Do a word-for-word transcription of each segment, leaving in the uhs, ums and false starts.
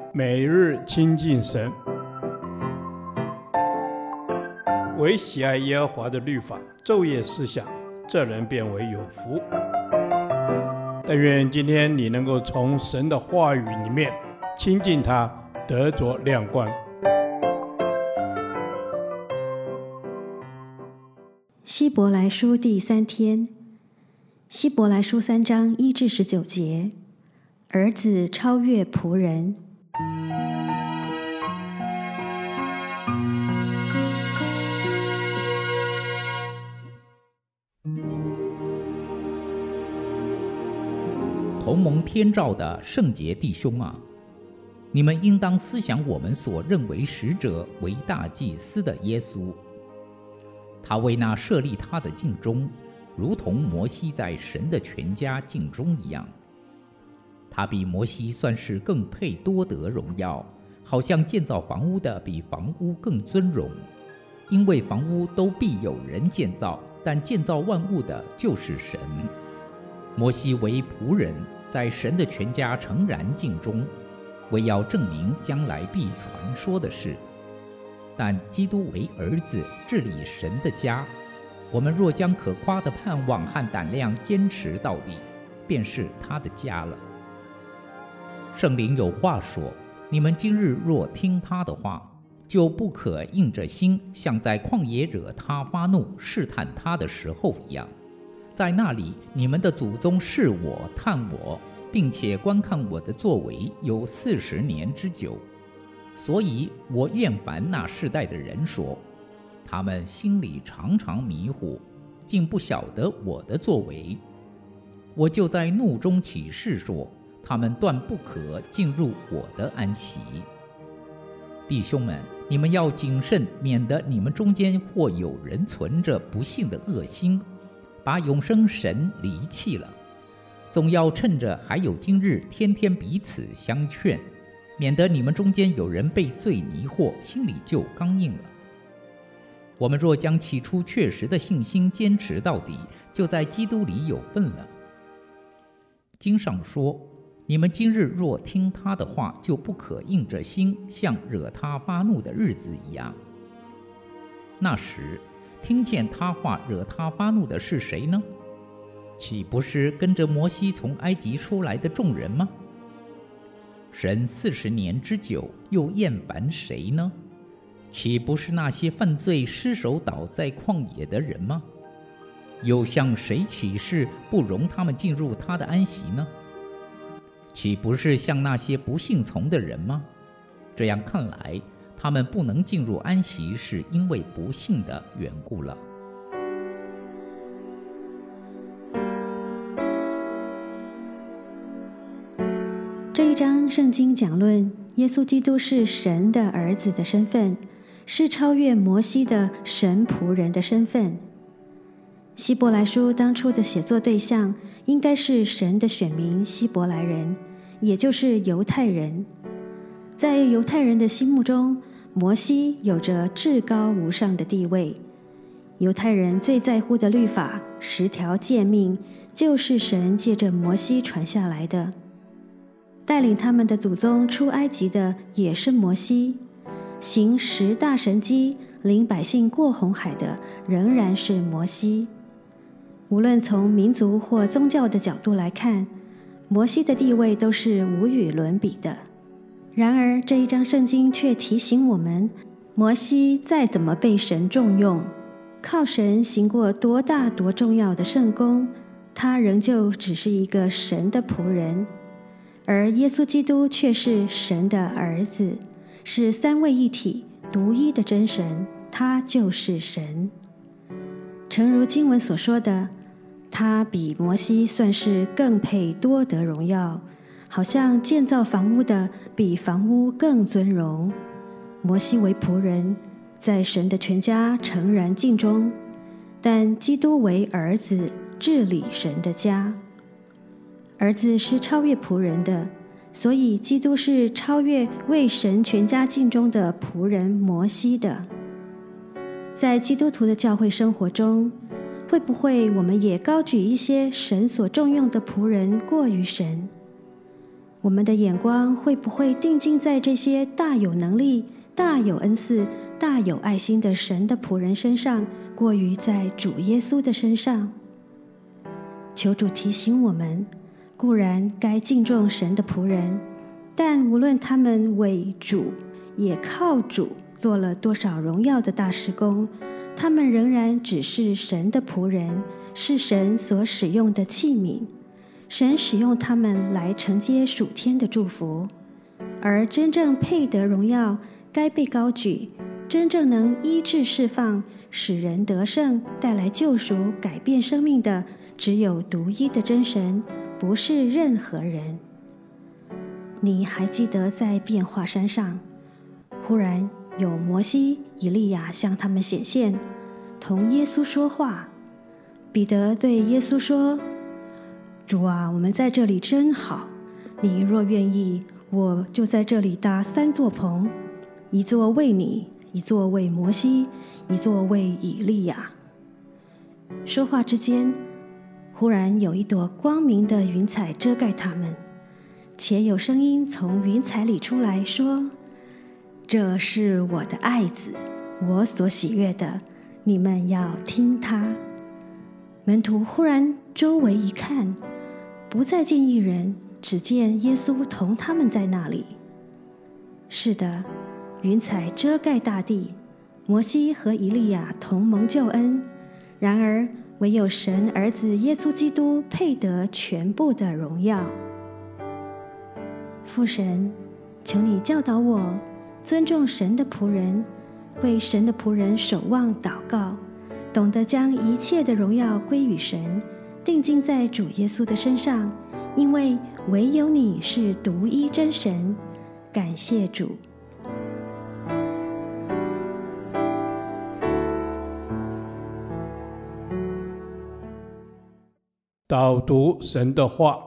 每日亲近神，唯喜爱耶和华的律法，昼夜思想，这人变为有福。但愿今天你能够从神的话语里面亲近他，得着亮光。 希伯来书第三天，希伯来书三章一至十九节，儿子超越仆人。 同蒙天召的圣洁弟兄啊，你们应当思想我们所认为使者为大祭司的耶稣。他为那设立他的境中，如同摩西在神的全家境中一样。他比摩西算是更配多得荣耀，好像建造房屋的比房屋更尊荣，因为房屋都必有人建造，但建造万物的就是神。摩西为仆人，在神的全家诚然境中，为要证明将来必传说的事。但基督为儿子，治理神的家。我们若将可夸的盼望和胆量坚持到底，便是他的家了。圣灵有话说：你们今日若听他的话，就不可硬着心，像在旷野惹他发怒试探他的时候一样。在那里，你们的祖宗试我探我，并且观看我的作为有四十年之久。所以我厌烦那世代的人说，他们心里常常迷糊，竟不晓得我的作为。我就在怒中起誓说，他们断不可进入我的安息。弟兄们，你们要谨慎，免得你们中间或有人存着不信的恶心，把永生神离弃了。总要趁着还有今日，天天彼此相劝，免得你们中间有人被罪迷惑，心里就刚硬了。我们若将起初确实的信心坚持到底，就在基督里有份了。经上说，你们今日若听他的话，就不可硬着心，像惹他发怒的日子一样。那时听见他话惹他发怒的是谁呢？岂不是跟着摩西从埃及出来的众人吗？神四十年之久，又厌烦谁呢？岂不是那些犯罪失手倒在旷野的人吗？又向谁起誓不容他们进入他的安息呢？岂不是向那些不信从的人吗？这样看来，他们不能进入安息，是因为不信的缘故了。 这一章圣经讲论耶稣基督是神的儿子的身份，是超越摩西的神仆人的身份。希伯来书当初的写作对象应该是神的选民希伯来人，也就是犹太人。在犹太人的心目中，摩西有着至高无上的地位。犹太人最在乎的律法十条诫命，就是神借着摩西传下来的。带领他们的祖宗出埃及的也是摩西，行十大神迹领百姓过红海的仍然是摩西。无论从民族或宗教的角度来看，摩西的地位都是无与伦比的。然而这一章圣经却提醒我们，摩西再怎么被神重用，靠神行过多大多重要的圣工，他仍旧只是一个神的仆人。而耶稣基督却是神的儿子，是三位一体独一的真神，他就是神。诚如经文所说的，他比摩西算是更配多得荣耀，好像建造房屋的比房屋更尊荣。摩西为仆人，在神的全家诚然尽忠，但基督为儿子，治理神的家。儿子是超越仆人的，所以基督是超越为神全家尽忠的仆人摩西的。在基督徒的教会生活中，会不会我们也高举一些神所重用的仆人过于神？ 我们的眼光会不会定睛在这些大有能力、大有恩赐、大有爱心的神的仆人身上，过于在主耶稣的身上？求主提醒我们，固然该敬重神的仆人，但无论他们为主也靠主做了多少荣耀的大事工，他们仍然只是神的仆人，是神所使用的器皿。神使用他们来承接属天的祝福，而真正配得荣耀、该被高举、真正能医治释放、使人得胜、带来救赎、改变生命的，只有独一的真神，不是任何人。你还记得在变化山上，忽然有摩西、以利亚向他们显现，同耶稣说话。彼得对耶稣说：主啊，我们在这里真好，你若愿意，我就在这里搭三座棚，一座为你，一座为摩西，一座为以利亚。说话之间，忽然有一朵光明的云彩遮盖他们，且有声音从云彩里出来说：这是我的爱子，我所喜悦的，你们要听他。门徒忽然周围一看，不再见一人，只见耶稣同他们在那里。是的，云彩遮盖大地，摩西和以利亚同蒙救恩，然而唯有神儿子耶稣基督配得全部的荣耀。父神，求你教导我尊重神的仆人，为神的仆人守望祷告，懂得将一切的荣耀归于神，定睛在主耶稣的身上，因为唯有你是独一真神。感谢主。 导读神的话。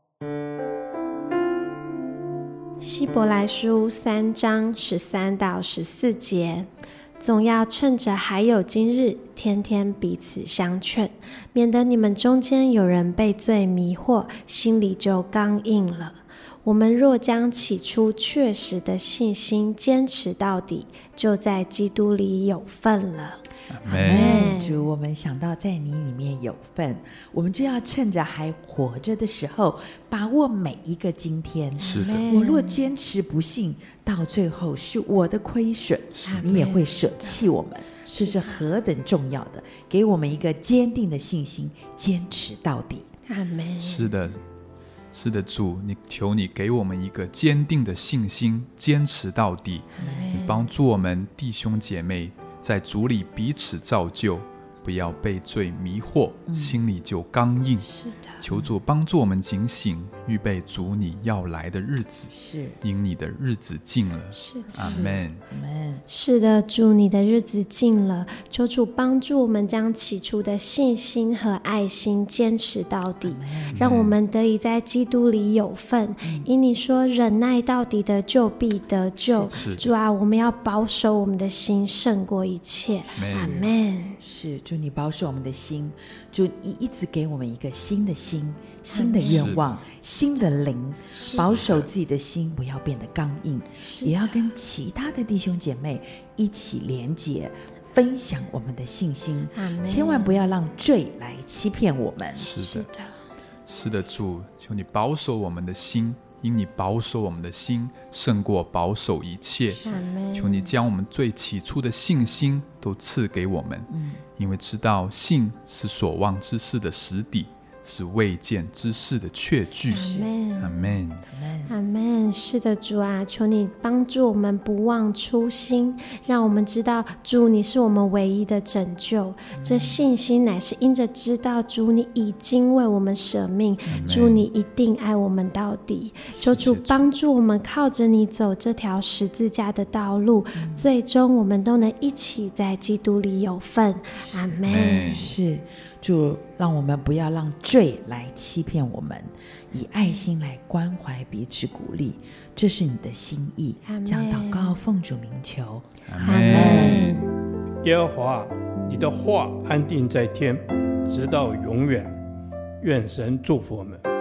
希伯来书三章十三到十四节，总要趁着还有今日，天天彼此相劝，免得你们中间有人被罪迷惑，心里就刚硬了。我们若将起初确实的信心坚持到底，就在基督里有份了。 阿们。主，我们想到在你里面有份，我们就要趁着还活着的时候，把握每一个今天。 是的， 我若坚持不信，到最后是我的亏损，你也会舍弃我们。这是何等重要的，给我们一个坚定的信心，坚持到底。 阿们。 是的，是的，主，你求你给我们一个坚定的信心，坚持到底。你帮助我们弟兄姐妹在主里彼此造就，不要被罪迷惑，嗯、心里就刚硬。 是的， 求主帮助我们警醒，预备主你要来的日子。 是， 因你的日子近了。 是的， 阿们。 是的，主，你的日子近了，求主帮助我们将起初的信心和爱心坚持到底，让我们得以在基督里有份。因你说忍耐到底的就必得救。主啊，我们要保守我们的心胜过一切。阿们。 是，主你保守我们的心，主你一直给我们一个新的心，新的愿望，新的灵，保守自己的心，不要变得刚硬，也要跟其他的弟兄姐妹一起连结，分享我们的信心，千万不要让罪来欺骗我们。 是的，是的，主，求你保守我们的心，因你保守我们的心胜过保守一切。求你将我们最起初的信心都赐给我们、嗯、因为知道信是所望之事的实底，是未见之事的确据。阿们， 阿们。是的，主啊，求你帮助我们不忘初心，让我们知道主你是我们唯一的拯救、嗯、这信心乃是因着知道主你已经为我们舍命，主你一定爱我们到底。求主帮助我们靠着你走这条十字架的道路、嗯、最终我们都能一起在基督里有份。阿们。 是，主，让我们不要让罪来欺骗我们，以爱心来关怀彼此鼓励，这是你的心意。将祷告奉主名求。 阿们。 耶和华，你的话安定在天，直到永远。愿神祝福我们。